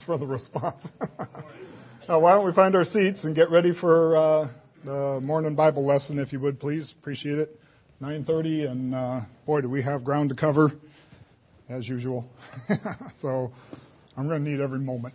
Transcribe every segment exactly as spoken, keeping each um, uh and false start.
for the response. uh, why don't we find our seats and get ready for uh, the morning Bible lesson, if you would, please. Appreciate it. nine thirty, and uh, boy, do we have ground to cover, as usual. So I'm going to need every moment.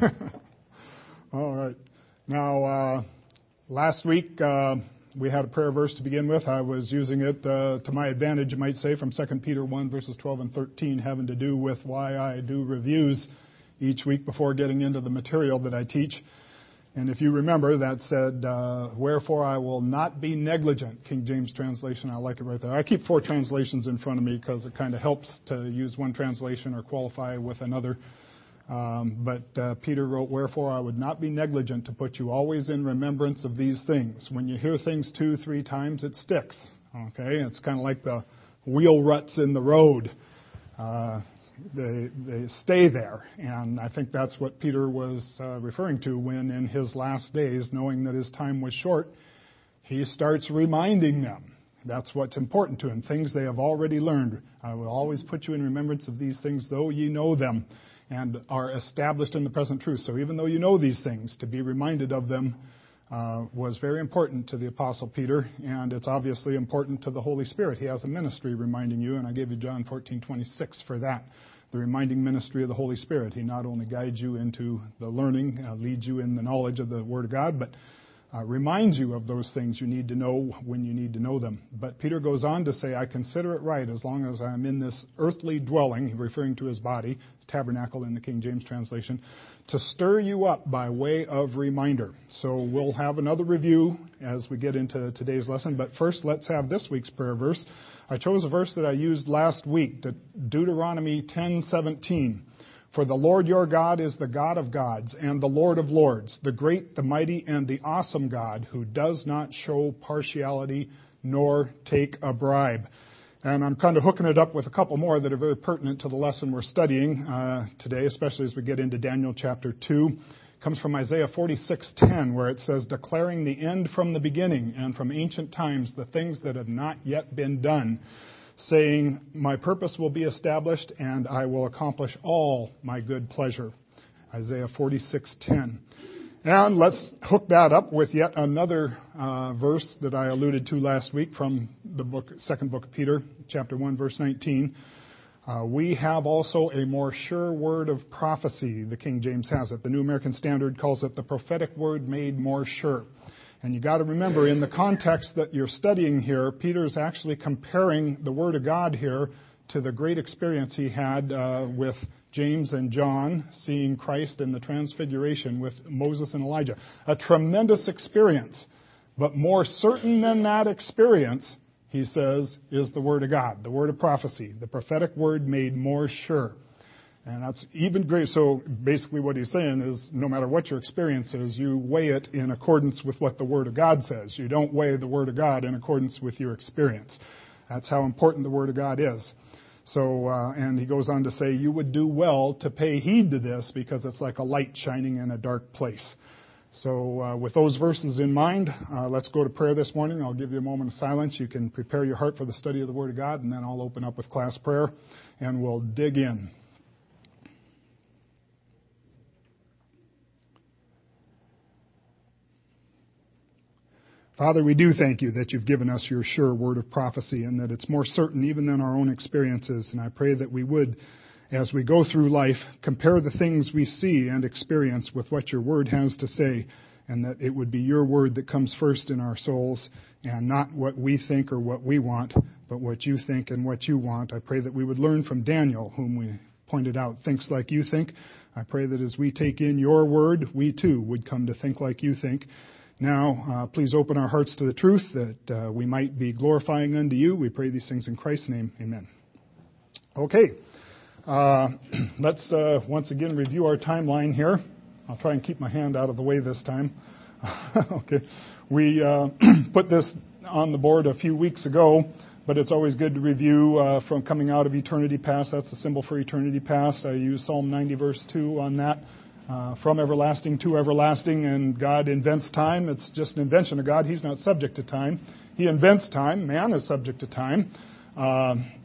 All right. Now, uh, last week uh, we had a prayer verse to begin with. I was using it uh, to my advantage, you might say, from Second Peter one, verses twelve and thirteen, having to do with why I do reviews each week before getting into the material that I teach. And if you remember, that said, uh, wherefore I will not be negligent, King James translation. I like it right there. I keep four translations in front of me because it kind of helps to use one translation or qualify with another. Um, but uh, Peter wrote, wherefore I would not be negligent to put you always in remembrance of these things. When you hear things two, three times, it sticks. Okay, it's kind of like the wheel ruts in the road. Uh, They, they stay there. And I think that's what Peter was uh, referring to when in his last days, knowing that his time was short, he starts reminding them. That's what's important to him. Things they have already learned. I will always put you in remembrance of these things, though ye know them and are established in the present truth. So even though you know these things, to be reminded of them uh, was very important to the Apostle Peter, and it's obviously important to the Holy Spirit. He has a ministry reminding you, and I gave you John fourteen twenty-six for that. The reminding ministry of the Holy Spirit. He not only guides you into the learning, uh, leads you in the knowledge of the Word of God, but uh, reminds you of those things you need to know when you need to know them. But Peter goes on to say, I consider it right, as long as I'm in this earthly dwelling, referring to his body, tabernacle in the King James translation, to stir you up by way of reminder. So we'll have another review as we get into today's lesson. But first, let's have this week's prayer verse. I chose a verse that I used last week, Deuteronomy ten seventeen. For the Lord your God is the God of gods and the Lord of lords, the great, the mighty, and the awesome God, who does not show partiality nor take a bribe. And I'm kind of hooking it up with a couple more that are very pertinent to the lesson we're studying uh, today, especially as we get into Daniel chapter two. It comes from Isaiah forty-six ten, where it says, declaring the end from the beginning and from ancient times the things that have not yet been done, saying, my purpose will be established and I will accomplish all my good pleasure. Isaiah forty-six ten. And let's hook that up with yet another uh, verse that I alluded to last week from the book, second book of Peter, chapter one, verse nineteen. Uh, we have also a more sure word of prophecy, the King James has it. The New American Standard calls it the prophetic word made more sure. And you got to remember, in the context that you're studying here, Peter's actually comparing the Word of God here to the great experience he had uh, with James and John, seeing Christ in the Transfiguration with Moses and Elijah. A tremendous experience. But more certain than that experience, he says, is the Word of God, the Word of prophecy, the prophetic word made more sure. And that's even greater. So basically what he's saying is no matter what your experience is, you weigh it in accordance with what the Word of God says. You don't weigh the Word of God in accordance with your experience. That's how important the Word of God is. So, uh, and he goes on to say, you would do well to pay heed to this because it's like a light shining in a dark place. So uh, with those verses in mind, uh, let's go to prayer this morning. I'll give you a moment of silence. You can prepare your heart for the study of the Word of God, and then I'll open up with class prayer, and we'll dig in. Father, we do thank you that you've given us your sure word of prophecy and that it's more certain even than our own experiences. And I pray that we would, as we go through life, compare the things we see and experience with what your word has to say, and that it would be your word that comes first in our souls and not what we think or what we want, but what you think and what you want. I pray that we would learn from Daniel, whom we pointed out thinks like you think. I pray that as we take in your word, we too would come to think like you think. Now, uh, please open our hearts to the truth that uh, we might be glorifying unto you. We pray these things in Christ's name. Amen. Okay. Uh, let's uh, once again review our timeline here. I'll try and keep my hand out of the way this time. Okay. We uh, put this on the board a few weeks ago, but it's always good to review uh, from coming out of eternity past. That's the symbol for eternity past. I use Psalm ninety verse two on that. Uh, from everlasting to everlasting, and God invents time. It's just an invention of God. He's not subject to time. He invents time. Man is subject to time. Uh,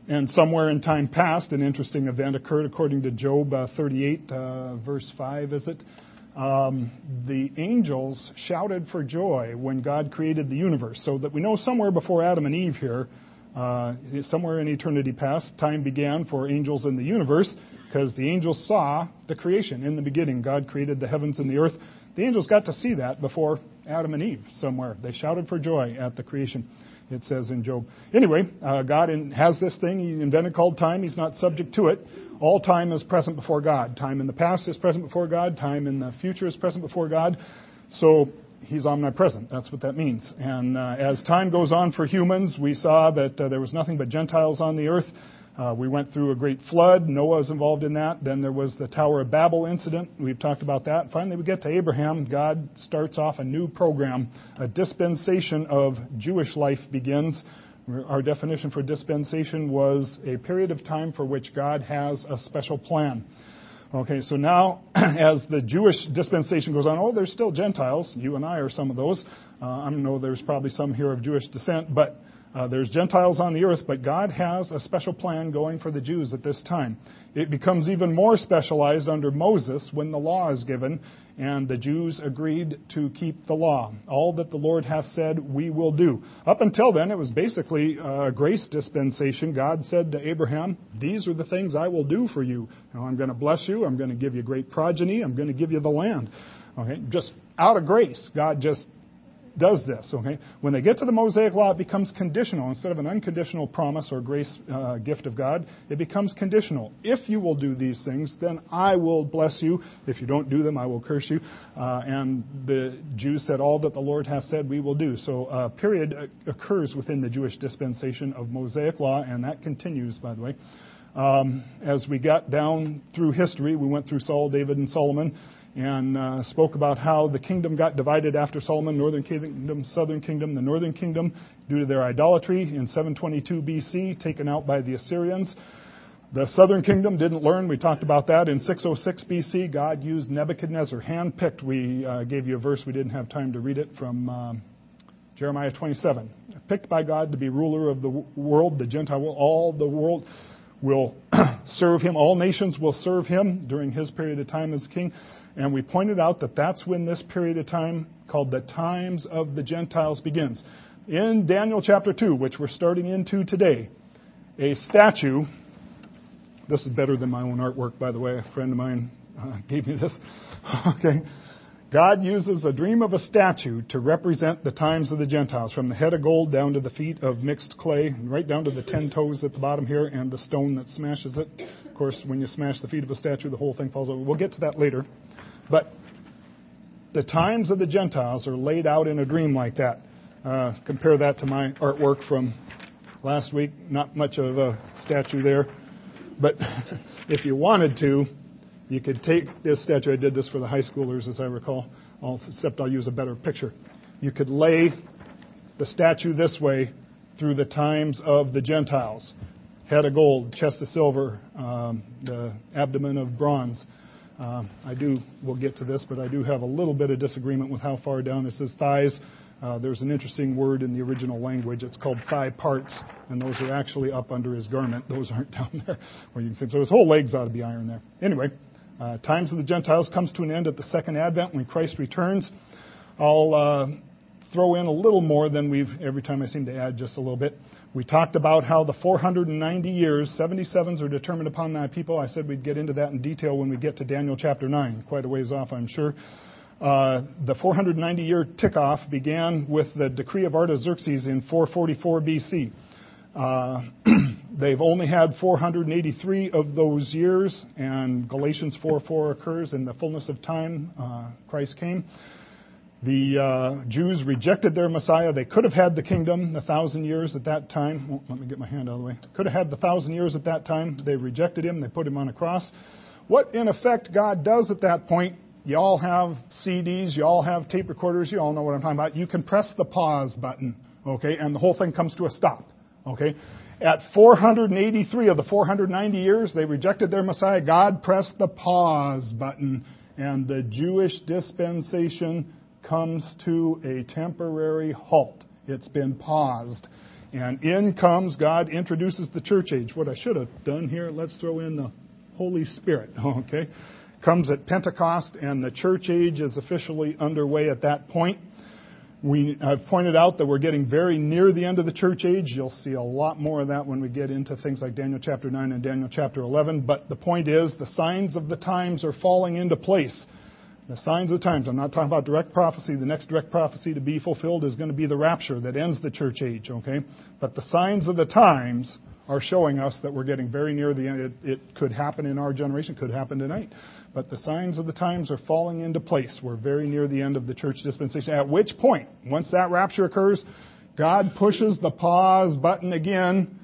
and somewhere in time past, an interesting event occurred according to Job uh, thirty-eight, uh, verse five, is it? Um, the angels shouted for joy when God created the universe, so that we know somewhere before Adam and Eve here, uh, somewhere in eternity past, time began for angels in the universe, because the angels saw the creation. In the beginning, God created the heavens and the earth. The angels got to see that before Adam and Eve somewhere. They shouted for joy at the creation, it says in Job. Anyway, uh, God in, has this thing He invented called time. He's not subject to it. All time is present before God. Time in the past is present before God. Time in the future is present before God. So He's omnipresent. That's what that means. And uh, as time goes on for humans, we saw that uh, there was nothing but Gentiles on the earth. Uh, we went through a great flood. Noah was involved in that. Then there was the Tower of Babel incident. We've talked about that. Finally, we get to Abraham. God starts off a new program. A dispensation of Jewish life begins. Our definition for dispensation was a period of time for which God has a special plan. Okay, so now as the Jewish dispensation goes on, oh, there's still Gentiles. You and I are some of those. Uh, I know there's probably some here of Jewish descent, but Uh, there's Gentiles on the earth, but God has a special plan going for the Jews at this time. It becomes even more specialized under Moses when the law is given, and the Jews agreed to keep the law. All that the Lord hath said, we will do. Up until then, it was basically a grace dispensation. God said to Abraham, these are the things I will do for you. You know, I'm going to bless you. I'm going to give you great progeny. I'm going to give you the land. Okay, just out of grace, God just does this, okay? When they get to the Mosaic Law, it becomes conditional. Instead of an unconditional promise or grace uh, gift of God, it becomes conditional. If you will do these things, then I will bless you. If you don't do them, I will curse you. Uh, and the Jews said, all that the Lord hath said, we will do. So a period occurs within the Jewish dispensation of Mosaic Law, and that continues, by the way. Um, as we got down through history, we went through Saul, David, and Solomon, and uh, spoke about how the kingdom got divided after Solomon, northern kingdom, southern kingdom. The northern kingdom, due to their idolatry in seven twenty-two B C, taken out by the Assyrians. The southern kingdom didn't learn. We talked about that. In six oh six B C, God used Nebuchadnezzar, handpicked. We uh, gave you a verse. We didn't have time to read it from um, Jeremiah twenty-seven. Picked by God to be ruler of the world, the Gentile world, all the world will serve him. All nations will serve him during his period of time as king. And we pointed out that that's when this period of time, called the times of the Gentiles, begins. In Daniel chapter two, which we're starting into today, a statue, this is better than my own artwork, by the way. A friend of mine uh, gave me this. Okay. God uses a dream of a statue to represent the times of the Gentiles, from the head of gold down to the feet of mixed clay, and right down to the ten toes at the bottom here, and the stone that smashes it. Of course, when you smash the feet of a statue, the whole thing falls over. We'll get to that later. But the times of the Gentiles are laid out in a dream like that. Uh, compare that to my artwork from last week. Not much of a statue there. But if you wanted to, you could take this statue. I did this for the high schoolers, as I recall, except I'll use a better picture. You could lay the statue this way through the times of the Gentiles. Head of gold, chest of silver, um, the abdomen of bronze. Um, I do, we'll get to this, but I do have a little bit of disagreement with how far down it says thighs. Uh, there's an interesting word in the original language. It's called thigh parts, and those are actually up under his garment. Those aren't down there where you can see. So his whole legs ought to be iron there. Anyway, uh, times of the Gentiles comes to an end at the second advent when Christ returns. I'll uh, throw in a little more than we've, every time I seem to add just a little bit. We talked about how the four hundred ninety years, seventy-sevens are determined upon thy people. I said we'd get into that in detail when we get to Daniel chapter nine. Quite a ways off, I'm sure. Uh, the four hundred ninety year tick-off began with the decree of Artaxerxes in four forty-four B C. Uh, they've only had four hundred eighty-three of those years, and Galatians four four occurs. In the fullness of time, uh, Christ came. The uh, Jews rejected their Messiah. They could have had the kingdom, the thousand years at that time. Oh, let me get my hand out of the way. Could have had the thousand years at that time. They rejected him. They put him on a cross. What, in effect, God does at that point, you all have C Ds, you all have tape recorders, you all know what I'm talking about. You can press the pause button, okay, and the whole thing comes to a stop, okay. At four hundred eighty-three of the four hundred ninety years, they rejected their Messiah. God pressed the pause button, and the Jewish dispensation comes to a temporary halt. It's been paused. And in comes, God introduces the church age. What I should have done here, let's throw in the Holy Spirit, okay? Comes at Pentecost, and the church age is officially underway at that point. We, I've pointed out that we're getting very near the end of the church age. You'll see a lot more of that when we get into things like Daniel chapter nine and Daniel chapter eleven. But the point is, the signs of the times are falling into place. The signs of the times. I'm not talking about direct prophecy. The next direct prophecy to be fulfilled is going to be the rapture that ends the church age, okay? But the signs of the times are showing us that we're getting very near the end. It, it could happen in our generation, could happen tonight. But the signs of the times are falling into place. We're very near the end of the church dispensation. At which point, once that rapture occurs, God pushes the pause button again,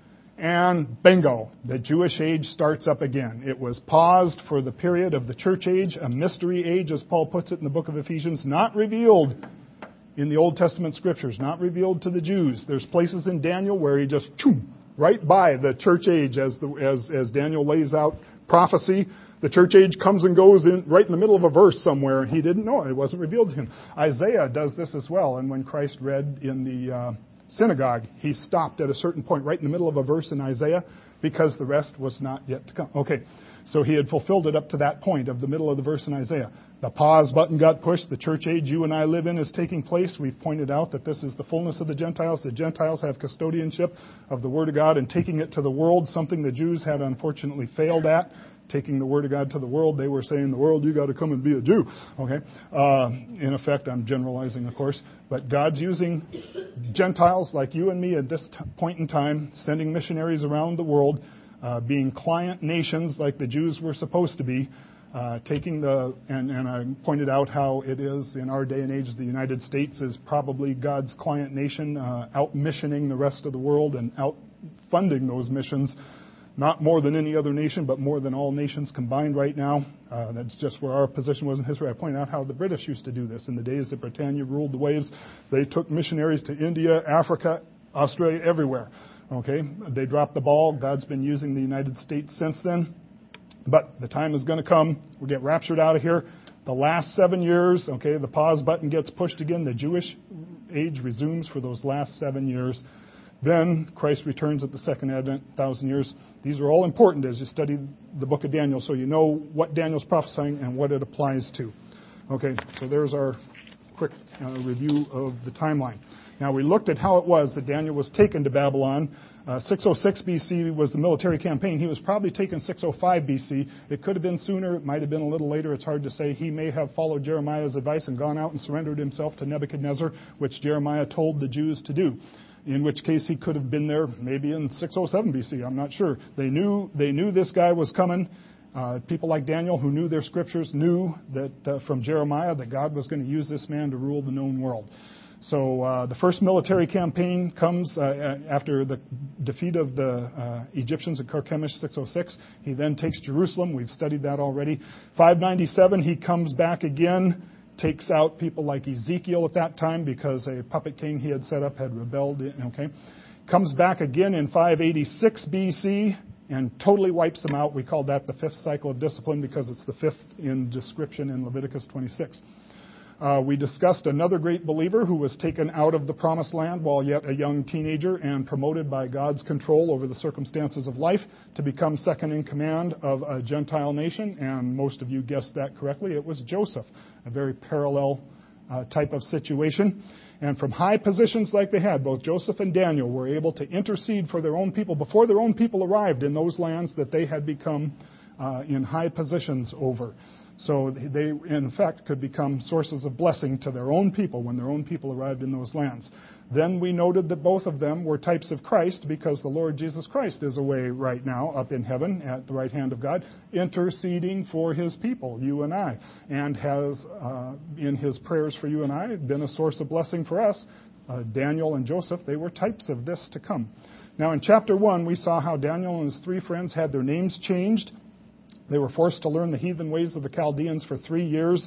and bingo, the Jewish age starts up again. It was paused for the period of the church age, a mystery age, as Paul puts it in the book of Ephesians, not revealed in the Old Testament scriptures, not revealed to the Jews. There's places in Daniel where he just, choom, right by the church age as, the, as, as Daniel lays out prophecy. The church age comes and goes in right in the middle of a verse somewhere. He didn't know it. It wasn't revealed to him. Isaiah does this as well. And when Christ read in the uh, synagogue, he stopped at a certain point right in the middle of a verse in Isaiah because the rest was not yet to come. Okay, so he had fulfilled it up to that point of the middle of the verse in Isaiah. The pause button got pushed. The church age you and I live in is taking place. We've pointed out that this is the fullness of the Gentiles. The Gentiles have custodianship of the Word of God and taking it to the world, something the Jews had unfortunately failed at. Taking the Word of God to the world, they were saying, the world, you got to come and be a Jew. Okay, uh, in effect, I'm generalizing, of course, but God's using Gentiles like you and me at this t- point in time, sending missionaries around the world, uh, being client nations like the Jews were supposed to be, uh, taking the, and, and I pointed out how it is in our day and age, the United States is probably God's client nation, uh, out missioning the rest of the world and out funding those missions. Not more than any other nation, but more than all nations combined right now. Uh, that's just where our position was in history. I pointed out how the British used to do this. In the days that Britannia ruled the waves, they took missionaries to India, Africa, Australia, everywhere. Okay, they dropped the ball. God's been using the United States since then. But the time is going to come. We'll get raptured out of here. The last seven years, okay, the pause button gets pushed again. The Jewish age resumes for those last seven years. Then Christ returns at the second advent, thousand years. These are all important as you study the book of Daniel, so you know what Daniel's prophesying and what it applies to. Okay, so there's our quick uh, review of the timeline. Now, we looked at how it was that Daniel was taken to Babylon. Uh, six oh six B C was the military campaign. He was probably taken six oh five B C. It could have been sooner. It might have been a little later. It's hard to say. He may have followed Jeremiah's advice and gone out and surrendered himself to Nebuchadnezzar, which Jeremiah told the Jews to do. In which case he could have been there maybe in six oh seven B C. I'm not sure. They knew they knew this guy was coming. Uh, people like Daniel, who knew their scriptures, knew that uh, from Jeremiah that God was going to use this man to rule the known world. So uh, the first military campaign comes uh, after the defeat of the uh, Egyptians at Carchemish, six oh six. He then takes Jerusalem. We've studied that already. five ninety-seven, he comes back again. Takes out people like Ezekiel at that time because a puppet king he had set up had rebelled. Okay, comes back again in five eighty-six B C and totally wipes them out. We call that the fifth cycle of discipline because it's the fifth in description in Leviticus twenty-six. Uh, we discussed another great believer who was taken out of the promised land while yet a young teenager and promoted by God's control over the circumstances of life to become second in command of a Gentile nation. And most of you guessed that correctly. It was Joseph, a very parallel uh, type of situation. And from high positions like they had, both Joseph and Daniel were able to intercede for their own people before their own people arrived in those lands that they had become uh, in high positions over. So they, in fact, could become sources of blessing to their own people when their own people arrived in those lands. Then we noted that both of them were types of Christ because the Lord Jesus Christ is away right now up in heaven at the right hand of God, interceding for His people, you and I, and has, uh, in His prayers for you and I, been a source of blessing for us. Uh, Daniel and Joseph, they were types of this to come. Now, in chapter one, we saw how Daniel and his three friends had their names changed. They were forced to learn the heathen ways of the Chaldeans for three years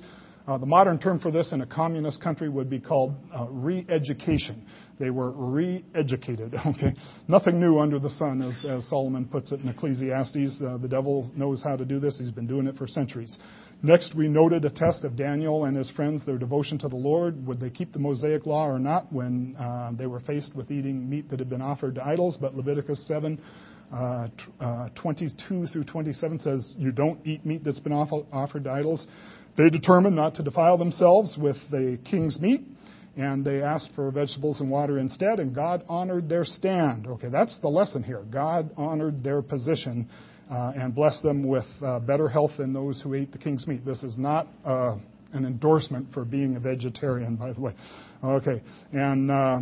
Uh, the modern term for this in a communist country would be called uh, re-education. They were re-educated. Okay, nothing new under the sun, as, as Solomon puts it in Ecclesiastes. Uh, the devil knows how to do this. He's been doing it for centuries. Next, we noted a test of Daniel and his friends, their devotion to the Lord. Would they keep the Mosaic law or not when uh, they were faced with eating meat that had been offered to idols? But Leviticus seven, uh, t- uh, twenty-two through twenty-seven says you don't eat meat that's been off- offered to idols. They determined not to defile themselves with the king's meat, and they asked for vegetables and water instead, and God honored their stand. Okay, that's the lesson here. God honored their position uh, and blessed them with uh, better health than those who ate the king's meat. This is not uh, an endorsement for being a vegetarian, by the way. Okay, and uh,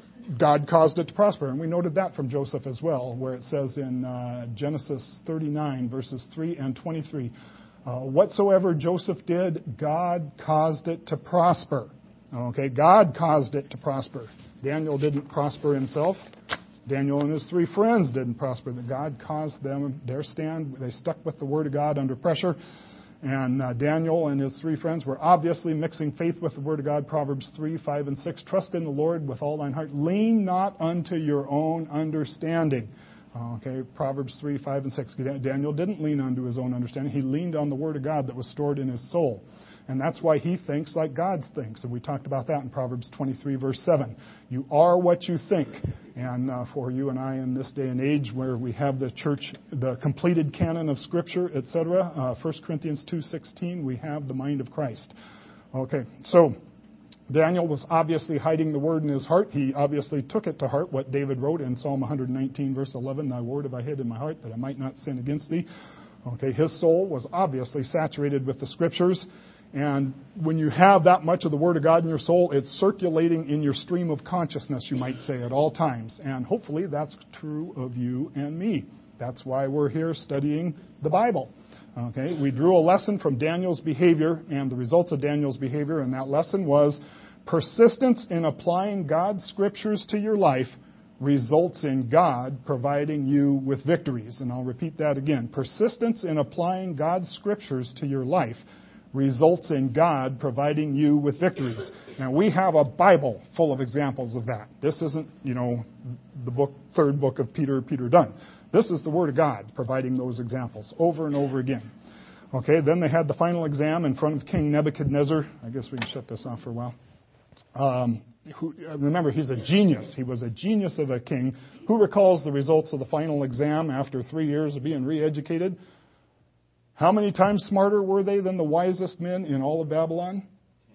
God caused it to prosper, and we noted that from Joseph as well, where it says in uh, Genesis thirty-nine, verses three and twenty-three, uh, whatsoever Joseph did, God caused it to prosper. Okay, God caused it to prosper. Daniel didn't prosper himself. Daniel and his three friends didn't prosper. That God caused them their stand. They stuck with the Word of God under pressure. And uh, Daniel and his three friends were obviously mixing faith with the Word of God. Proverbs three, five, and six. Trust in the Lord with all thine heart. Lean not unto your own understanding. Okay, Proverbs three, five, and six. Daniel didn't lean unto his own understanding. He leaned on the Word of God that was stored in his soul. And that's why he thinks like God thinks. And we talked about that in Proverbs twenty-three, verse seven. You are what you think. And uh, for you and I in this day and age where we have the church, the completed canon of Scripture, et cetera, uh, First Corinthians two sixteen, we have the mind of Christ. Okay, so Daniel was obviously hiding the Word in his heart. He obviously took it to heart, what David wrote in Psalm one nineteen, verse eleven, Thy word have I hid in my heart that I might not sin against thee. Okay, his soul was obviously saturated with the Scriptures. And when you have that much of the Word of God in your soul, it's circulating in your stream of consciousness, you might say, at all times. And hopefully that's true of you and me. That's why we're here studying the Bible. Okay, we drew a lesson from Daniel's behavior and the results of Daniel's behavior, and that lesson was persistence in applying God's Scriptures to your life results in God providing you with victories. And I'll repeat that again. Persistence in applying God's Scriptures to your life results in God providing you with victories. Now, we have a Bible full of examples of that. This isn't, you know, the book, third book of Peter, Peter Dunn. This is the Word of God providing those examples over and over again. Okay, then they had the final exam in front of King Nebuchadnezzar. I guess we can shut this off for a while. Um, who, remember, he's a genius. He was a genius of a king. Who recalls the results of the final exam after three years of being re-educated? How many times smarter were they than the wisest men in all of Babylon?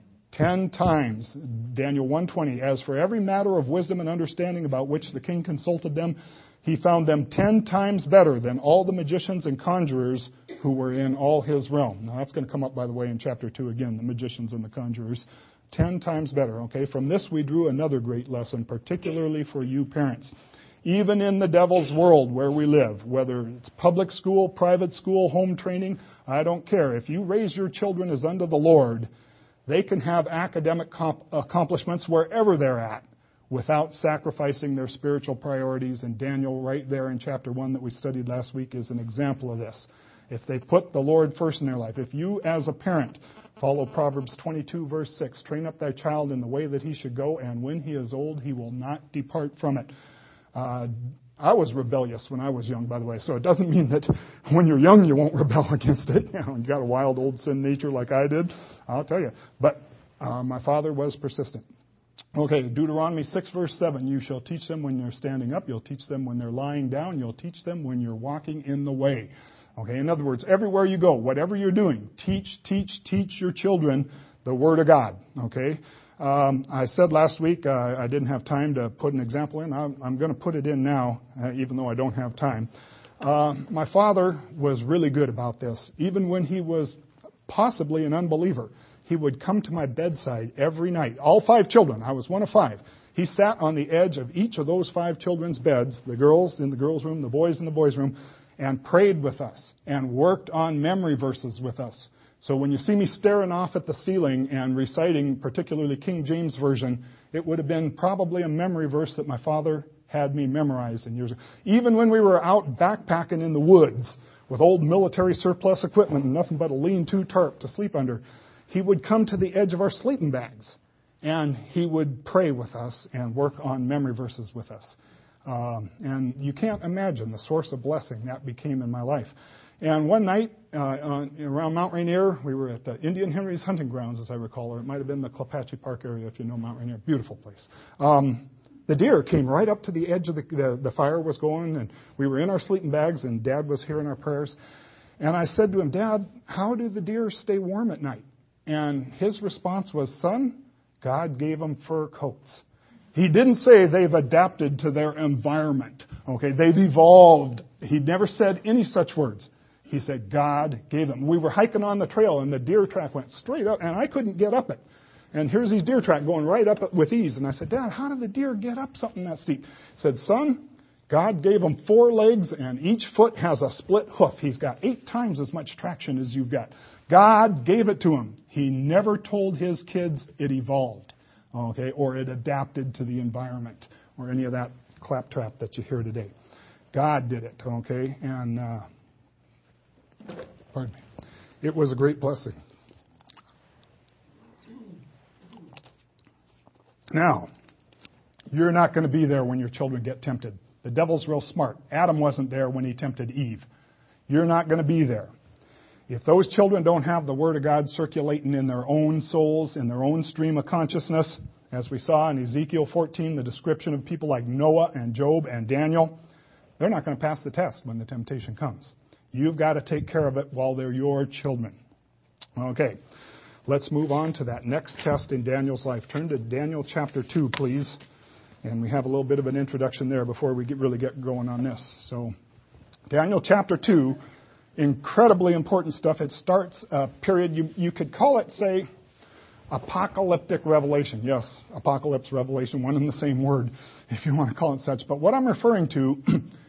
Ten times. Daniel one twenty. As for every matter of wisdom and understanding about which the king consulted them, he found them ten times better than all the magicians and conjurers who were in all his realm. Now that's going to come up, by the way, in chapter two again, the magicians and the conjurers. Ten times better. Okay, from this we drew another great lesson, particularly for you parents. Even in the devil's world where we live, whether it's public school, private school, home training, I don't care. If you raise your children as unto the Lord, they can have academic comp- accomplishments wherever they're at without sacrificing their spiritual priorities. And Daniel, right there in chapter one that we studied last week, is an example of this. If they put the Lord first in their life, if you as a parent follow Proverbs twenty-two, verse six, train up thy child in the way that he should go, and when he is old, he will not depart from it. Uh, I was rebellious when I was young, by the way, so it doesn't mean that when you're young you won't rebel against it. You know, you got a wild old sin nature like I did, I'll tell you. But uh, my father was persistent. Okay, Deuteronomy six, verse seven, you shall teach them when they're standing up, you'll teach them when they're lying down, you'll teach them when you're walking in the way. Okay, in other words, everywhere you go, whatever you're doing, teach, teach, teach your children the Word of God. Okay. Um, I said last week uh, I didn't have time to put an example in. I'm, I'm going to put it in now, uh, even though I don't have time. Uh, my father was really good about this. Even when he was possibly an unbeliever, he would come to my bedside every night. All five children. I was one of five. He sat on the edge of each of those five children's beds, the girls in the girls' room, the boys in the boys' room, and prayed with us and worked on memory verses with us. So when you see me staring off at the ceiling and reciting, particularly King James Version, it would have been probably a memory verse that my father had me memorize in years ago. Even when we were out backpacking in the woods with old military surplus equipment and nothing but a lean-to tarp to sleep under, he would come to the edge of our sleeping bags, and he would pray with us and work on memory verses with us. Um, and you can't imagine the source of blessing that became in my life. And one night uh, on, around Mount Rainier, we were at the Indian Henry's hunting grounds, as I recall, or it might have been the Clapatchie Park area, if you know Mount Rainier. Beautiful place. Um, the deer came right up to the edge of the, the, the fire was going, and we were in our sleeping bags, and Dad was hearing our prayers. And I said to him, Dad, how do the deer stay warm at night? And his response was, son, God gave them fur coats. He didn't say they've adapted to their environment. Okay, they've evolved. He never said any such words. He said God gave them. We were hiking on the trail, and the deer track went straight up, and I couldn't get up it. And here's these deer track going right up it with ease. And I said, Dad, how did the deer get up something that steep? He said, son, God gave them four legs, and each foot has a split hoof. He's got eight times as much traction as you've got. God gave it to him. He never told his kids it evolved, okay, or it adapted to the environment, or any of that claptrap that you hear today. God did it, okay, and uh, pardon me. It was a great blessing. Now, you're not going to be there when your children get tempted. The devil's real smart. Adam wasn't there when he tempted Eve. You're not going to be there. If those children don't have the Word of God circulating in their own souls, in their own stream of consciousness, as we saw in Ezekiel fourteen, the description of people like Noah and Job and Daniel, they're not going to pass the test when the temptation comes. You've got to take care of it while they're your children. Okay, let's move on to that next test in Daniel's life. Turn to Daniel chapter two, please. And we have a little bit of an introduction there before we get, really get going on this. So, Daniel chapter two, incredibly important stuff. It starts a period, you, you could call it, say, apocalyptic revelation. Yes, apocalypse, revelation, one and the same word, if you want to call it such. But what I'm referring to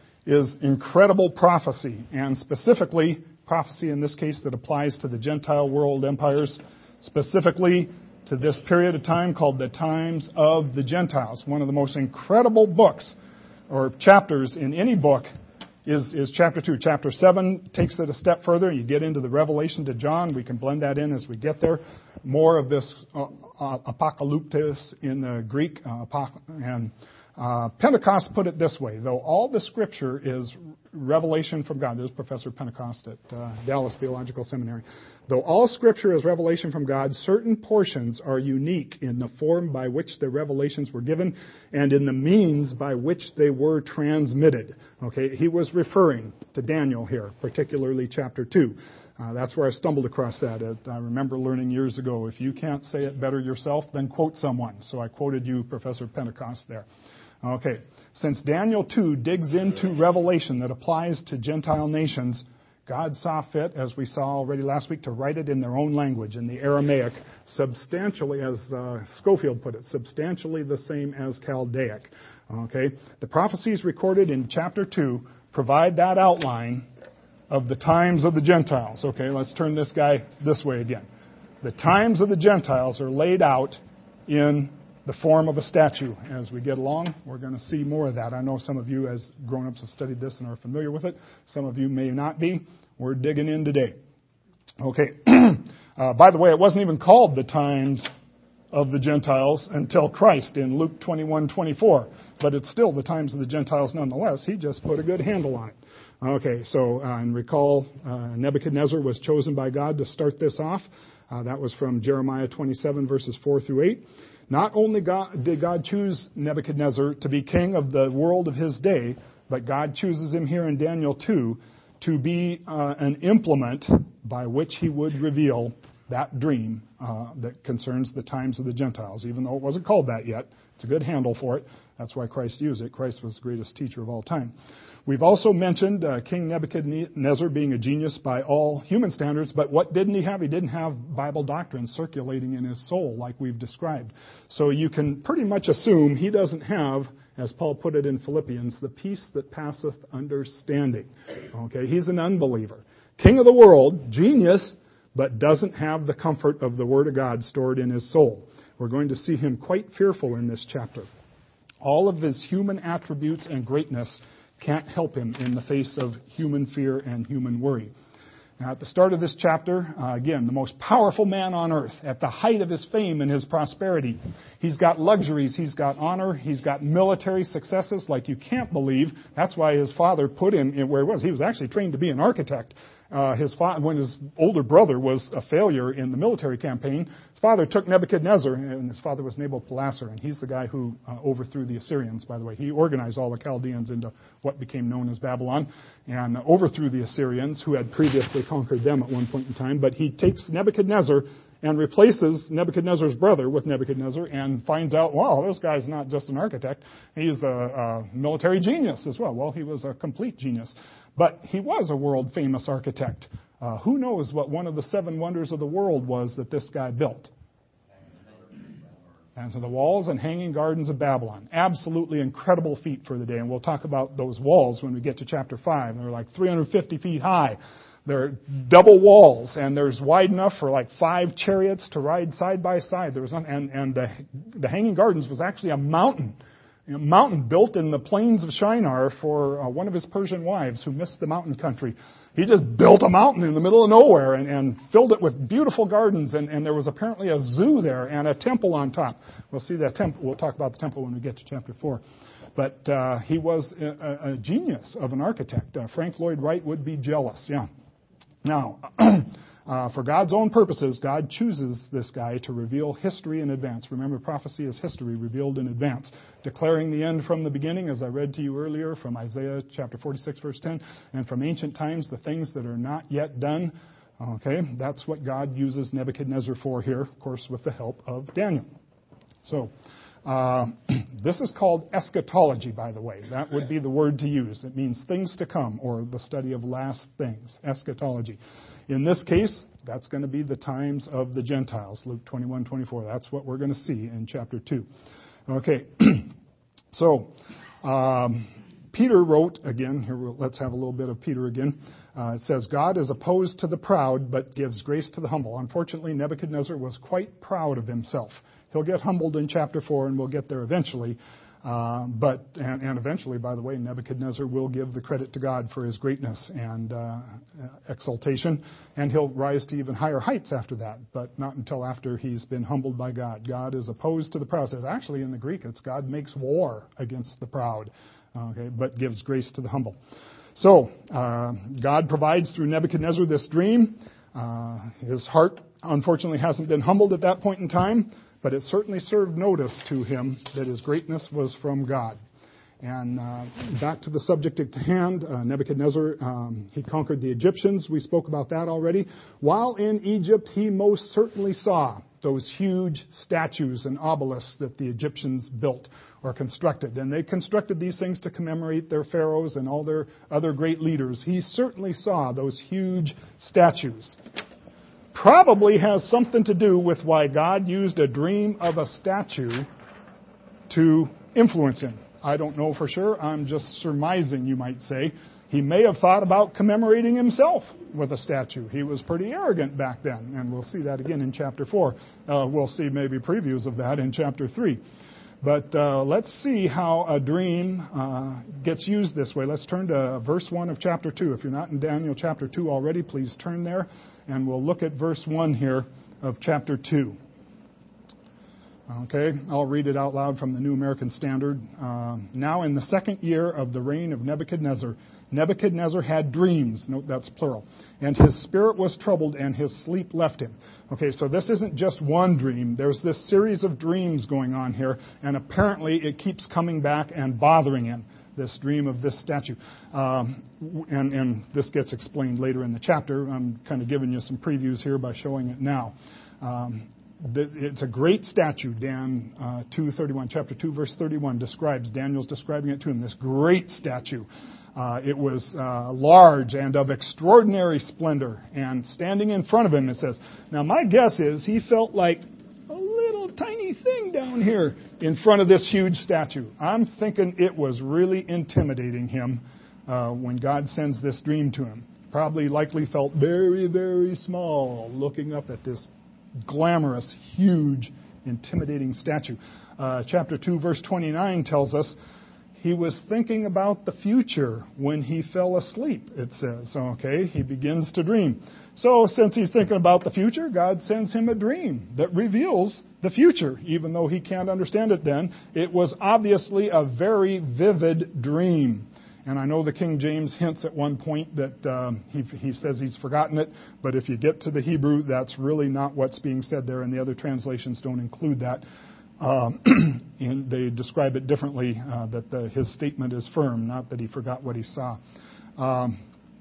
is incredible prophecy, and specifically prophecy in this case that applies to the Gentile world empires, specifically to this period of time called the Times of the Gentiles. One of the most incredible books or chapters in any book is, is chapter two. Chapter seven takes it a step further. You get into the Revelation to John. We can blend that in as we get there. More of this uh, uh, apocalyptis in the Greek. Uh, apoc- and uh, Pentecost put it this way, though all the Scripture is revelation from God. This is Professor Pentecost at uh, Dallas Theological Seminary. Though all Scripture is revelation from God, certain portions are unique in the form by which the revelations were given and in the means by which they were transmitted. Okay, he was referring to Daniel here, particularly chapter two. Uh, that's where I stumbled across that. Uh, I remember learning years ago, if you can't say it better yourself, then quote someone. So I quoted you, Professor Pentecost, there. Okay, since Daniel two digs into revelation that applies to Gentile nations, God saw fit, as we saw already last week, to write it in their own language, in the Aramaic, substantially, as uh, Schofield put it, substantially the same as Chaldaic. Okay, the prophecies recorded in chapter two provide that outline of the times of the Gentiles. Okay, let's turn this guy this way again. The times of the Gentiles are laid out in the form of a statue. As we get along, we're going to see more of that. I know some of you as grown-ups have studied this and are familiar with it. Some of you may not be. We're digging in today. Okay. uh, by the way, it wasn't even called the times of the Gentiles until Christ in Luke twenty-one twenty-four. But it's still the times of the Gentiles nonetheless. He just put a good handle on it. Okay, so, uh, and recall, uh, Nebuchadnezzar was chosen by God to start this off. Uh, that was from Jeremiah twenty-seven verses four through eight. Not only God, did God choose Nebuchadnezzar to be king of the world of his day, but God chooses him here in Daniel two to be uh, an implement by which he would reveal that dream uh, that concerns the times of the Gentiles. Even though it wasn't called that yet, it's a good handle for it. That's why Christ used it. Christ was the greatest teacher of all time. We've also mentioned uh, King Nebuchadnezzar being a genius by all human standards, but what didn't he have? He didn't have Bible doctrine circulating in his soul like we've described. So you can pretty much assume he doesn't have, as Paul put it in Philippians, the peace that passeth understanding. Okay, he's an unbeliever. King of the world, genius, but doesn't have the comfort of the Word of God stored in his soul. We're going to see him quite fearful in this chapter. All of his human attributes and greatness can't help him in the face of human fear and human worry. Now, at the start of this chapter, uh, again, the most powerful man on earth, at the height of his fame and his prosperity. He's got luxuries, he's got honor, he's got military successes like you can't believe. That's why his father put him in where he was. He was actually trained to be an architect. Uh, his fa- when his older brother was a failure in the military campaign, his father took Nebuchadnezzar, and his father was Nabopolassar, and he's the guy who uh, overthrew the Assyrians, by the way. He organized all the Chaldeans into what became known as Babylon, and uh, overthrew the Assyrians, who had previously conquered them at one point in time. But he takes Nebuchadnezzar and replaces Nebuchadnezzar's brother with Nebuchadnezzar and finds out, wow, this guy's not just an architect, he's a, a military genius as well. Well, he was a complete genius. But he was a world-famous architect. Uh, who knows what one of the seven wonders of the world was that this guy built? And so the walls and hanging gardens of Babylon. Absolutely incredible feat for the day. And we'll talk about those walls when we get to chapter five. They're like three hundred fifty feet high. They're double walls, and there's wide enough for like five chariots to ride side by side. There was none, and, and the, the hanging gardens was actually a mountain. A mountain built in the plains of Shinar for uh, one of his Persian wives who missed the mountain country. He just built a mountain in the middle of nowhere and, and filled it with beautiful gardens, and, and there was apparently a zoo there and a temple on top. We'll see that temple. We'll talk about the temple when we get to chapter four. But uh, he was a, a genius of an architect. Uh, Frank Lloyd Wright would be jealous, yeah. Now, uh, for God's own purposes, God chooses this guy to reveal history in advance. Remember, prophecy is history revealed in advance, declaring the end from the beginning, as I read to you earlier from Isaiah chapter forty-six, verse ten, and from ancient times, the things that are not yet done. Okay, that's what God uses Nebuchadnezzar for here, of course, with the help of Daniel. So, uh, this is called eschatology, by the way. That would be the word to use. It means things to come, or the study of last things, eschatology. In this case, that's going to be the times of the Gentiles, Luke twenty-one twenty-four. That's what we're going to see in chapter two. Okay, so um, Peter wrote, again, here we'll, let's have a little bit of Peter again. Uh, it says, God is opposed to the proud, but gives grace to the humble. Unfortunately, Nebuchadnezzar was quite proud of himself. He'll get humbled in chapter four, and we'll get there eventually. Uh, but and, and eventually, by the way, Nebuchadnezzar will give the credit to God for his greatness and uh, exaltation, and he'll rise to even higher heights after that, but not until after he's been humbled by God. God is opposed to the proud. It says, actually, in the Greek, it's God makes war against the proud, okay, but gives grace to the humble. So, uh, God provides through Nebuchadnezzar this dream. Uh, his heart, unfortunately, hasn't been humbled at that point in time, but it certainly served notice to him that his greatness was from God. And uh, back to the subject at hand, uh, Nebuchadnezzar, um, he conquered the Egyptians. We spoke about that already. While in Egypt, he most certainly saw those huge statues and obelisks that the Egyptians built or constructed. And they constructed these things to commemorate their pharaohs and all their other great leaders. He certainly saw those huge statues. Probably has something to do with why God used a dream of a statue to influence him. I don't know for sure. I'm just surmising, you might say. He may have thought about commemorating himself with a statue. He was pretty arrogant back then, and we'll see that again in chapter four. Uh, we'll see maybe previews of that in chapter three. But uh, let's see how a dream uh, gets used this way. Let's turn to verse one of chapter two. If you're not in Daniel chapter two already, please turn there, and we'll look at verse one here of chapter two. Okay, I'll read it out loud from the New American Standard. Uh, now in the second year of the reign of Nebuchadnezzar, Nebuchadnezzar had dreams. Note that's plural. And his spirit was troubled and his sleep left him. Okay, so this isn't just one dream. There's this series of dreams going on here, and apparently it keeps coming back and bothering him, this dream of this statue. Um, and, and this gets explained later in the chapter. I'm kind of giving you some previews here by showing it now. Um, It's a great statue. Dan uh, two thirty-one, chapter two, verse thirty-one describes, Daniel's describing it to him, this great statue. Uh, it was uh, large and of extraordinary splendor. And standing in front of him, it says, now my guess is he felt like a little tiny thing down here in front of this huge statue. I'm thinking it was really intimidating him uh, when God sends this dream to him. Probably likely felt very, very small looking up at this glamorous, huge, intimidating statue. Uh, chapter two, verse twenty-nine tells us he was thinking about the future when he fell asleep, it says. Okay, he begins to dream. So since he's thinking about the future, God sends him a dream that reveals the future, even though he can't understand it then. It was obviously a very vivid dream. And I know the King James hints at one point that um, he, he says he's forgotten it, but if you get to the Hebrew, that's really not what's being said there, and the other translations don't include that. Um, and they describe it differently, uh, that the, his statement is firm, not that he forgot what he saw. Um,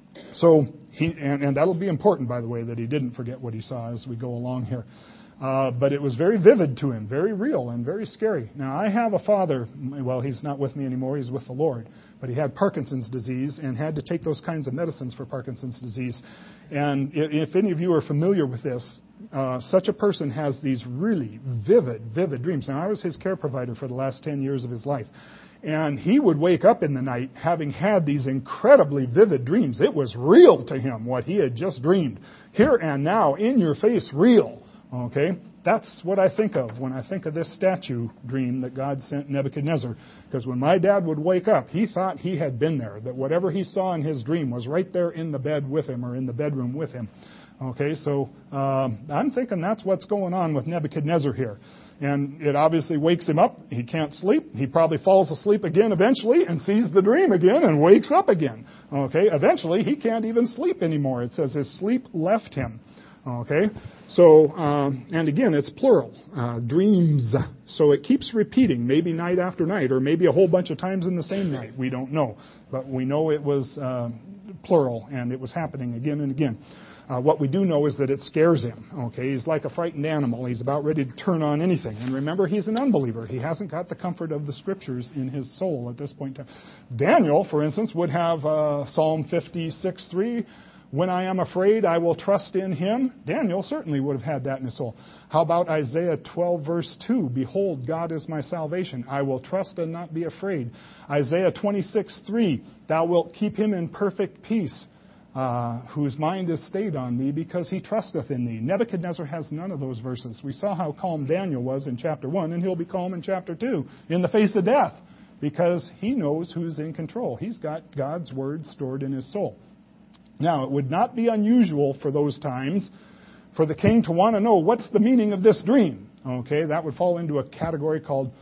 so, he, and, and that'll be important, by the way, that he didn't forget what he saw as we go along here. Uh, but it was very vivid to him, very real and very scary. Now, I have a father, well, he's not with me anymore, he's with the Lord, but he had Parkinson's disease and had to take those kinds of medicines for Parkinson's disease. And if any of you are familiar with this, uh, such a person has these really vivid, vivid dreams. Now, I was his care provider for the last ten years of his life. And he would wake up in the night having had these incredibly vivid dreams. It was real to him, what he had just dreamed. Here and now, in your face, real. Okay, that's what I think of when I think of this statue dream that God sent Nebuchadnezzar. Because when my dad would wake up, he thought he had been there, that whatever he saw in his dream was right there in the bed with him or in the bedroom with him. Okay, so um, I'm thinking that's what's going on with Nebuchadnezzar here. And it obviously wakes him up. He can't sleep. He probably falls asleep again eventually and sees the dream again and wakes up again. Okay, eventually he can't even sleep anymore. It says his sleep left him. Okay, so, um, and again, it's plural, uh, dreams. So it keeps repeating, maybe night after night, or maybe a whole bunch of times in the same night. We don't know. But we know it was uh, plural, and it was happening again and again. Uh, what we do know is that it scares him. Okay, he's like a frightened animal. He's about ready to turn on anything. And remember, he's an unbeliever. He hasn't got the comfort of the Scriptures in his soul at this point in time. Daniel, for instance, would have uh, Psalm fifty-six three. When I am afraid, I will trust in him. Daniel certainly would have had that in his soul. How about Isaiah twelve, verse two? Behold, God is my salvation. I will trust and not be afraid. Isaiah twenty-six three. Thou wilt keep him in perfect peace, uh, whose mind is stayed on thee, because he trusteth in thee. Nebuchadnezzar has none of those verses. We saw how calm Daniel was in chapter one, and he'll be calm in chapter two, in the face of death, because he knows who's in control. He's got God's word stored in his soul. Now, it would not be unusual for those times for the king to want to know what's the meaning of this dream. Okay, that would fall into a category called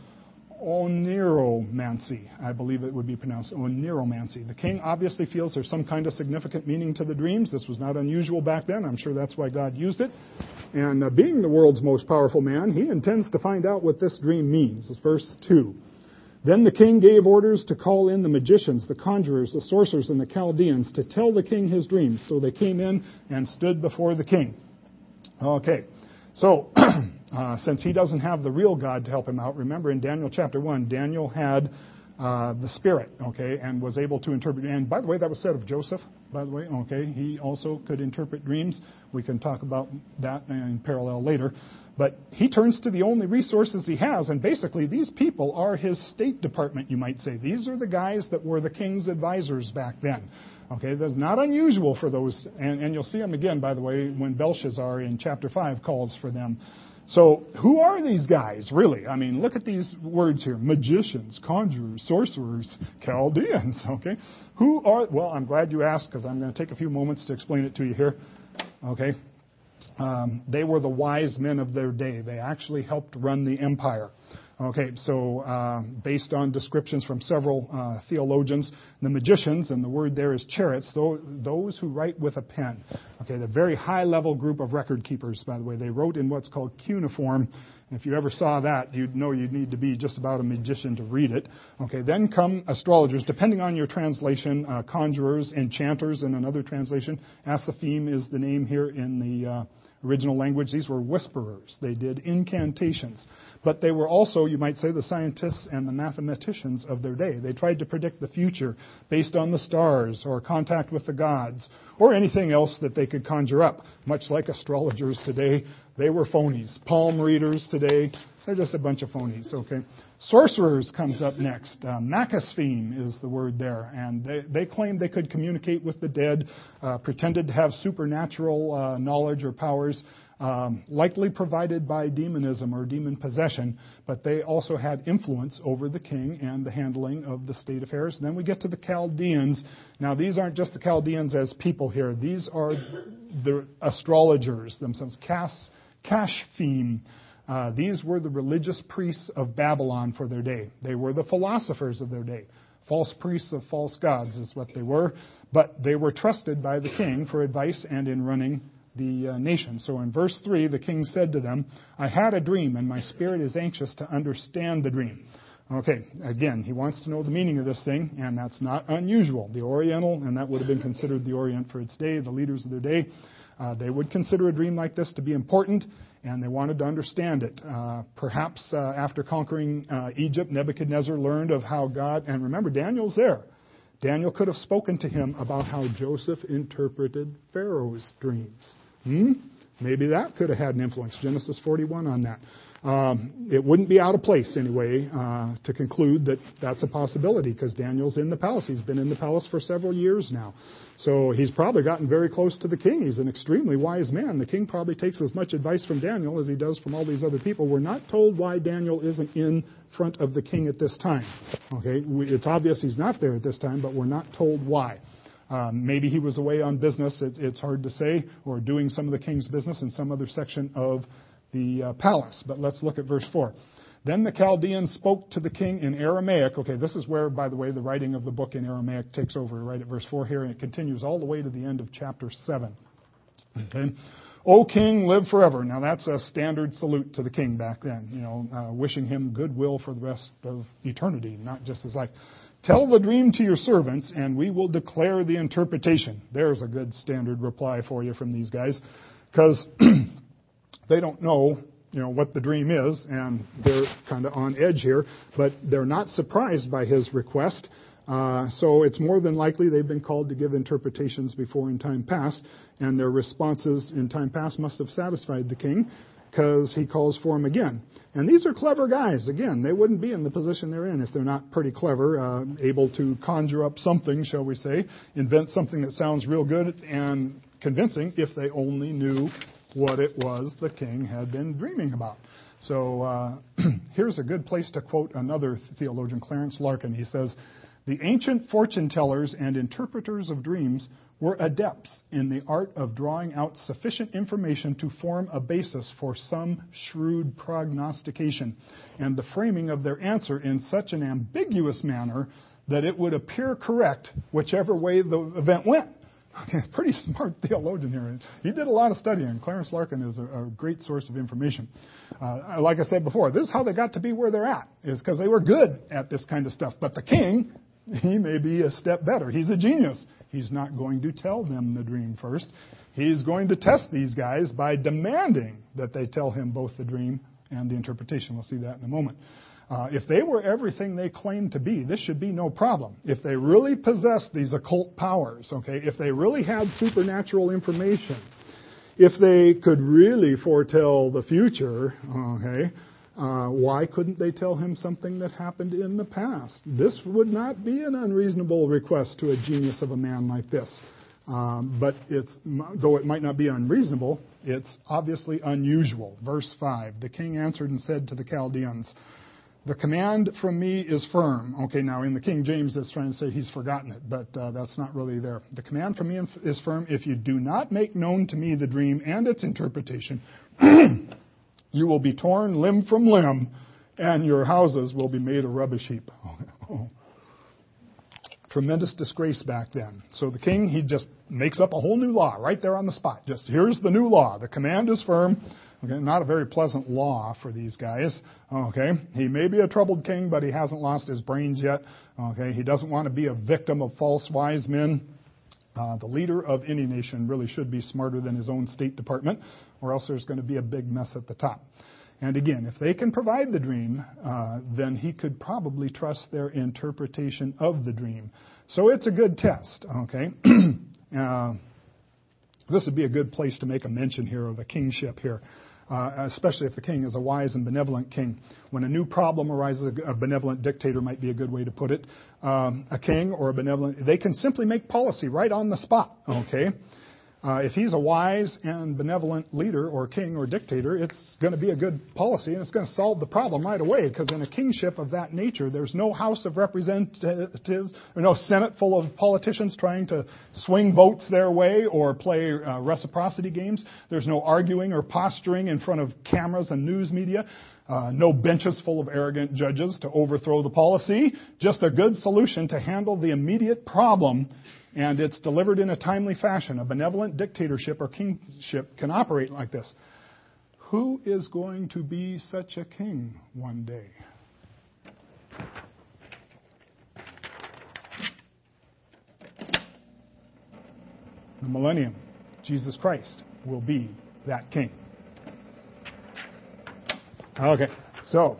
oniromancy. I believe it would be pronounced oniromancy. The king obviously feels there's some kind of significant meaning to the dreams. This was not unusual back then. I'm sure that's why God used it. And uh, being the world's most powerful man, he intends to find out what this dream means. It's verse two. Then the king gave orders to call in the magicians, the conjurers, the sorcerers, and the Chaldeans to tell the king his dreams. So they came in and stood before the king. Okay, so uh, since he doesn't have the real God to help him out, remember in Daniel chapter one, Daniel had uh, the Spirit, okay, and was able to interpret. And by the way, that was said of Joseph, by the way, okay. He also could interpret dreams. We can talk about that in parallel later. But he turns to the only resources he has, and basically these people are his State Department, you might say. These are the guys that were the king's advisors back then. Okay, that's not unusual for those, and, and you'll see them again, by the way, when Belshazzar in chapter five calls for them. So who are these guys, really? I mean, look at these words here. Magicians, conjurers, sorcerers, Chaldeans, okay? Who are, well, I'm glad you asked, because I'm going to take a few moments to explain it to you here. Okay? Um, they were the wise men of their day. They actually helped run the empire. Okay, so uh, based on descriptions from several uh, theologians, the magicians, and the word there is chariots, those who write with a pen. Okay, the very high-level group of record keepers, by the way. They wrote in what's called cuneiform. And if you ever saw that, you'd know you'd need to be just about a magician to read it. Okay, then come astrologers, depending on your translation, uh, conjurers, enchanters in another translation. Asaphim is the name here in the uh, original language. These were whisperers. They did incantations. But they were also, you might say, the scientists and the mathematicians of their day. They tried to predict the future based on the stars or contact with the gods or anything else that they could conjure up. Much like astrologers today, they were phonies. Palm readers today, they're just a bunch of phonies, okay? Sorcerers comes up next. Uh, Macaspheme is the word there. And they, they claimed they could communicate with the dead, uh, pretended to have supernatural uh, knowledge or powers. um, likely provided by demonism or demon possession, but they also had influence over the king and the handling of the state affairs. And then we get to the Chaldeans. Now, these aren't just the Chaldeans as people here. These are the astrologers themselves, Cas, Kashfim. Uh, these were the religious priests of Babylon for their day. They were the philosophers of their day. False priests of false gods is what they were, but they were trusted by the king for advice and in running the uh, nation. So in verse three, the king said to them, I had a dream, and my spirit is anxious to understand the dream. Okay, again, he wants to know the meaning of this thing, and that's not unusual. The Oriental, and that would have been considered the Orient for its day, the leaders of their day, uh, they would consider a dream like this to be important, and they wanted to understand it. Uh, perhaps uh, after conquering uh, Egypt, Nebuchadnezzar learned of how God, and remember, Daniel's there. Daniel could have spoken to him about how Joseph interpreted Pharaoh's dreams. Hmm? Maybe that could have had an influence. Genesis forty-one on that. Um, it wouldn't be out of place, anyway, uh, to conclude that that's a possibility, because Daniel's in the palace. He's been in the palace for several years now. So he's probably gotten very close to the king. He's an extremely wise man. The king probably takes as much advice from Daniel as he does from all these other people. We're not told why Daniel isn't in front of the king at this time. Okay, it's obvious he's not there at this time, but we're not told why. Um, maybe he was away on business. It, it's hard to say, or doing some of the king's business in some other section of the uh, palace. But let's look at verse four. Then the Chaldeans spoke to the king in Aramaic. Okay, this is where, by the way, the writing of the book in Aramaic takes over, right at verse four here, and it continues all the way to the end of chapter seven. Okay. O king, live forever. Now that's a standard salute to the king back then, you know, uh, wishing him goodwill for the rest of eternity, not just his life. Tell the dream to your servants, and we will declare the interpretation. There's a good standard reply for you from these guys, because they don't know, you know, what the dream is, and they're kind of on edge here, but they're not surprised by his request. Uh, so it's more than likely they've been called to give interpretations before in time past, and their responses in time past must have satisfied the king, because he calls for them again. And these are clever guys. Again, they wouldn't be in the position they're in if they're not pretty clever, uh, able to conjure up something, shall we say, invent something that sounds real good and convincing if they only knew what it was the king had been dreaming about. So uh, here's a good place to quote another theologian, Clarence Larkin. He says, the ancient fortune tellers and interpreters of dreams were adepts in the art of drawing out sufficient information to form a basis for some shrewd prognostication, and the framing of their answer in such an ambiguous manner that it would appear correct whichever way the event went. Okay, pretty smart theologian here. He did a lot of studying. Clarence Larkin is a, a great source of information. Uh, like I said before, this is how they got to be where they're at, is because they were good at this kind of stuff. But the king, he may be a step better. He's a genius. He's not going to tell them the dream first. He's going to test these guys by demanding that they tell him both the dream and the interpretation. We'll see that in a moment. Uh, if they were everything they claimed to be, this should be no problem. If they really possessed these occult powers, okay, if they really had supernatural information, if they could really foretell the future, okay, uh, why couldn't they tell him something that happened in the past? This would not be an unreasonable request to a genius of a man like this. Um, but it's, though it might not be unreasonable, it's obviously unusual. Verse five, the king answered and said to the Chaldeans, the command from me is firm. Okay, now in the King James, that's trying to say he's forgotten it, but uh, that's not really there. The command from me is firm. If you do not make known to me the dream and its interpretation, you will be torn limb from limb, and your houses will be made a rubbish heap. Oh. Tremendous disgrace back then. So the king, he just makes up a whole new law right there on the spot. Just here's the new law. The command is firm. Okay, not a very pleasant law for these guys. Okay, he may be a troubled king, but he hasn't lost his brains yet. Okay, he doesn't want to be a victim of false wise men. Uh, the leader of any nation really should be smarter than his own State Department, or else there's going to be a big mess at the top. And again, if they can provide the dream, uh, then he could probably trust their interpretation of the dream. So it's a good test. Okay. uh, this would be a good place to make a mention here of a kingship here. Uh, especially if the king is a wise and benevolent king. When a new problem arises, a benevolent dictator might be a good way to put it. Um, a king or a benevolent, they can simply make policy right on the spot, okay? Uh, if he's a wise and benevolent leader or king or dictator, it's going to be a good policy and it's going to solve the problem right away, because in a kingship of that nature, there's no House of Representatives, or no Senate full of politicians trying to swing votes their way or play uh, reciprocity games. There's no arguing or posturing in front of cameras and news media. Uh, no benches full of arrogant judges to overthrow the policy. Just a good solution to handle the immediate problem, and it's delivered in a timely fashion. A benevolent dictatorship or kingship can operate like this. Who is going to be such a king one day? The millennium. Jesus Christ will be that king. Okay, so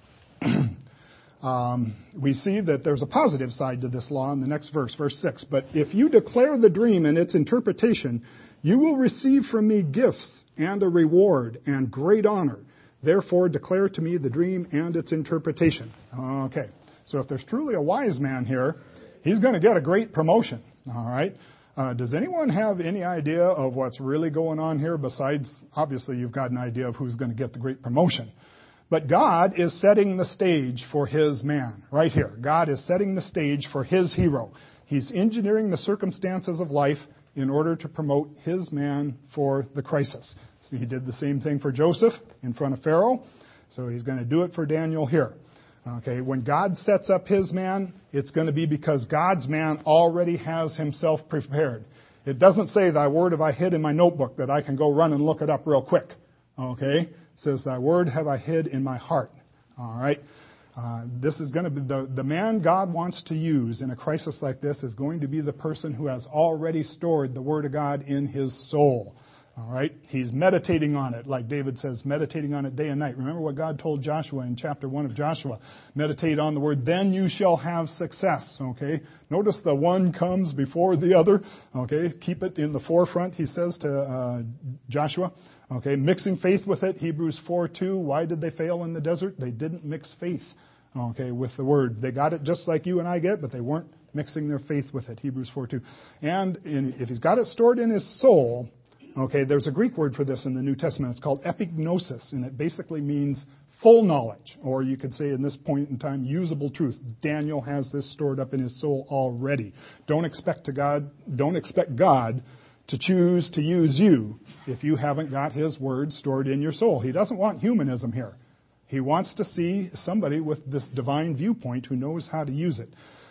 um, we see that there's a positive side to this law in the next verse, verse six. But if you declare the dream and its interpretation, you will receive from me gifts and a reward and great honor. Therefore, declare to me the dream and its interpretation. Okay, so if there's truly a wise man here, he's going to get a great promotion. All right. Uh, does anyone have any idea of what's really going on here besides, obviously, you've got an idea of who's going to get the great promotion. But God is setting the stage for his man, right here. God is setting the stage for his hero. He's engineering the circumstances of life in order to promote his man for the crisis. See, he did the same thing for Joseph in front of Pharaoh, so he's going to do it for Daniel here. Okay, when God sets up his man, it's going to be because God's man already has himself prepared. It doesn't say, thy word have I hid in my notebook, that I can go run and look it up real quick. Okay, it says, thy word have I hid in my heart. All right, uh, this is going to be the, the man God wants to use in a crisis like this is going to be the person who has already stored the word of God in his soul. All right, he's meditating on it, like David says, meditating on it day and night. Remember what God told Joshua in chapter one of Joshua. Meditate on the word, then you shall have success. Okay, notice the one comes before the other. Okay, keep it in the forefront, he says to uh, Joshua. Okay, mixing faith with it, Hebrews four two. Why did they fail in the desert? They didn't mix faith, okay, with the word. They got it just like you and I get, but they weren't mixing their faith with it, Hebrews four two. And in, if he's got it stored in his soul, okay, there's a Greek word for this in the New Testament. It's called epignosis, and it basically means full knowledge, or you could say in this point in time, usable truth. Daniel has this stored up in his soul already. Don't expect to God, don't expect God to choose to use you if you haven't got his word stored in your soul. He doesn't want humanism here. He wants to see somebody with this divine viewpoint who knows how to use it.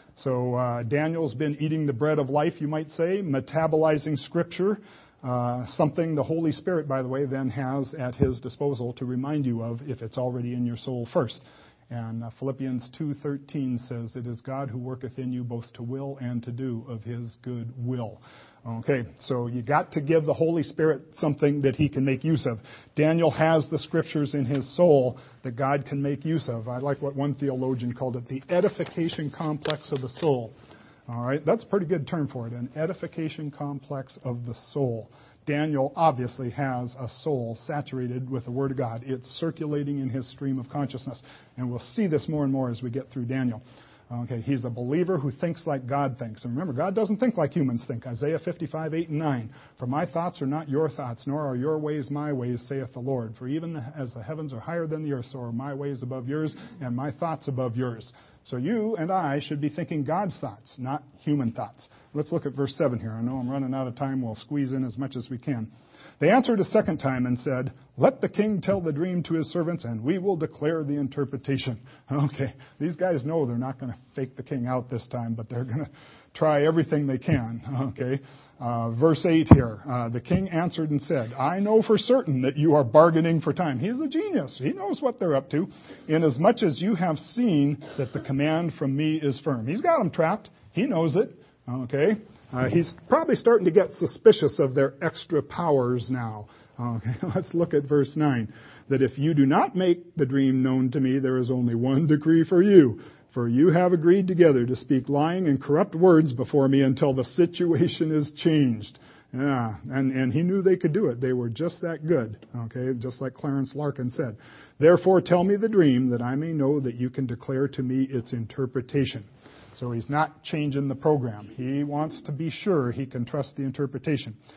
So uh, Daniel's been eating the bread of life, you might say, metabolizing Scripture, uh, something the Holy Spirit, by the way, then has at his disposal to remind you of if it's already in your soul first. And uh, Philippians two thirteen says, it is God who worketh in you both to will and to do of his good will. Okay, so you got to give the Holy Spirit something that he can make use of. Daniel has the Scriptures in his soul that God can make use of. I like what one theologian called it, the edification complex of the soul. All right, that's a pretty good term for it, an edification complex of the soul. Daniel obviously has a soul saturated with the Word of God. It's circulating in his stream of consciousness. And we'll see this more and more as we get through Daniel. Okay, he's a believer who thinks like God thinks. And remember, God doesn't think like humans think. Isaiah fifty-five, eight and nine. For my thoughts are not your thoughts, nor are your ways my ways, saith the Lord. For even as the heavens are higher than the earth, so are my ways above yours, and my thoughts above yours. So you and I should be thinking God's thoughts, not human thoughts. Let's look at verse seven here. I know I'm running out of time. We'll squeeze in as much as we can. They answered a second time and said, let the king tell the dream to his servants, and we will declare the interpretation. Okay, these guys know they're not going to fake the king out this time, but they're going to try everything they can. Okay, uh, verse eight here. Uh, the king answered and said, I know for certain that you are bargaining for time. He's a genius. He knows what they're up to, inasmuch as you have seen that the command from me is firm. He's got them trapped. He knows it. Okay. Uh, he's probably starting to get suspicious of their extra powers now. Okay, let's look at verse nine. That if you do not make the dream known to me, there is only one decree for you. For you have agreed together to speak lying and corrupt words before me until the situation is changed. Yeah, and, and he knew they could do it. They were just that good. Okay, just like Clarence Larkin said. Therefore, tell me the dream that I may know that you can declare to me its interpretation. So he's not changing the program. He wants to be sure he can trust the interpretation.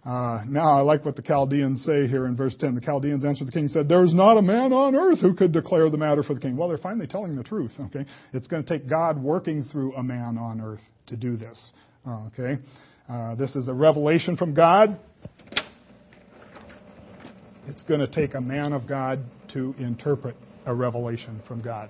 Uh, now I like what the Chaldeans say here in verse ten. The Chaldeans answered the king and said, "There is not a man on earth who could declare the matter for the king." Well, they're finally telling the truth, okay? It's going to take God working through a man on earth to do this, okay? Uh, this is a revelation from God. It's going to take a man of God to interpret a revelation from God.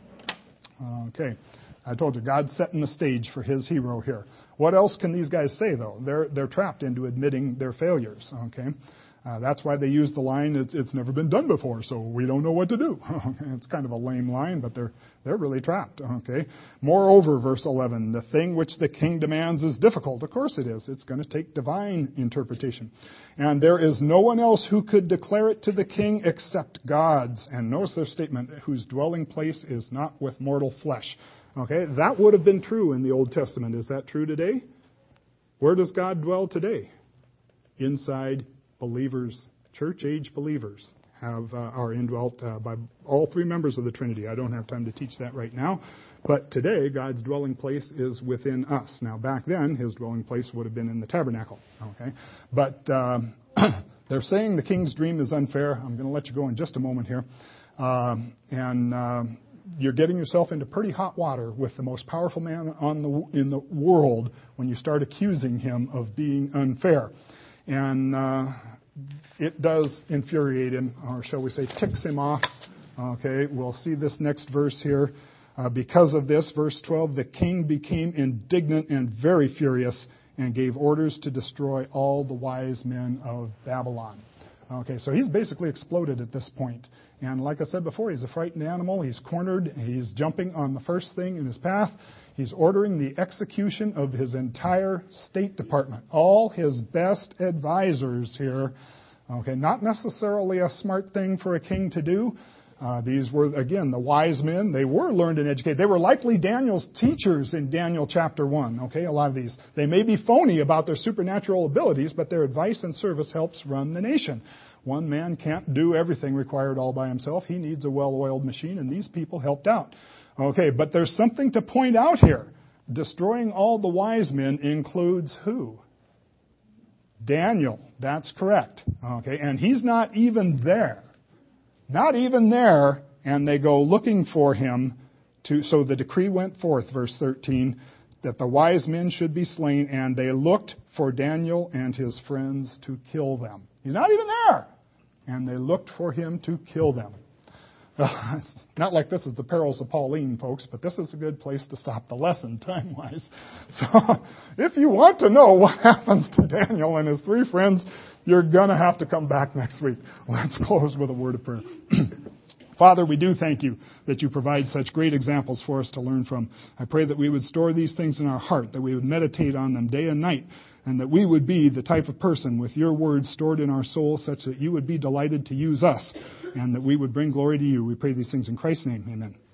Okay. I told you, God's setting the stage for his hero here. What else can these guys say, though? They're they're trapped into admitting their failures, okay? Uh, that's why they use the line, it's it's never been done before, so we don't know what to do. It's kind of a lame line, but they're they're really trapped, okay? Moreover, verse eleven, the thing which the king demands is difficult. Of course it is. It's going to take divine interpretation. And there is no one else who could declare it to the king except God's. And notice their statement, whose dwelling place is not with mortal flesh. Okay, that would have been true in the Old Testament. Is that true today? Where does God dwell today? Inside believers, church-age believers have uh, are indwelt uh, by all three members of the Trinity. I don't have time to teach that right now. But today, God's dwelling place is within us. Now, back then, his dwelling place would have been in the tabernacle. Okay, but um, they're saying the king's dream is unfair. I'm going to let you go in just a moment here. Um, and... Um, You're getting yourself into pretty hot water with the most powerful man on the, in the world when you start accusing him of being unfair. And uh, it does infuriate him, or shall we say ticks him off. Okay, we'll see this next verse here. Uh, because of this, verse twelve, the king became indignant and very furious and gave orders to destroy all the wise men of Babylon. Okay, so he's basically exploded at this point. And like I said before, he's a frightened animal. He's cornered. He's jumping on the first thing in his path. He's ordering the execution of his entire State Department. All his best advisors here. Okay, not necessarily a smart thing for a king to do. Uh, these were, again, the wise men. They were learned and educated. They were likely Daniel's teachers in Daniel chapter one. Okay, a lot of these. They may be phony about their supernatural abilities, but their advice and service helps run the nation. One man can't do everything required all by himself. He needs a well-oiled machine, and these people helped out. Okay, but there's something to point out here. Destroying all the wise men includes who? Daniel. That's correct. Okay, and he's not even there. Not even there, and they go looking for him. To, so the decree went forth, verse thirteen, that the wise men should be slain, and they looked for Daniel and his friends to kill them. He's not even there. And they looked for him to kill them. Well, it's not like this is the perils of Pauline, folks, but this is a good place to stop the lesson time-wise. So if you want to know what happens to Daniel and his three friends, you're going to have to come back next week. Let's close with a word of prayer. Father, we do thank you that you provide such great examples for us to learn from. I pray that we would store these things in our heart, that we would meditate on them day and night, and that we would be the type of person with your words stored in our soul such that you would be delighted to use us, and that we would bring glory to you. We pray these things in Christ's name. Amen.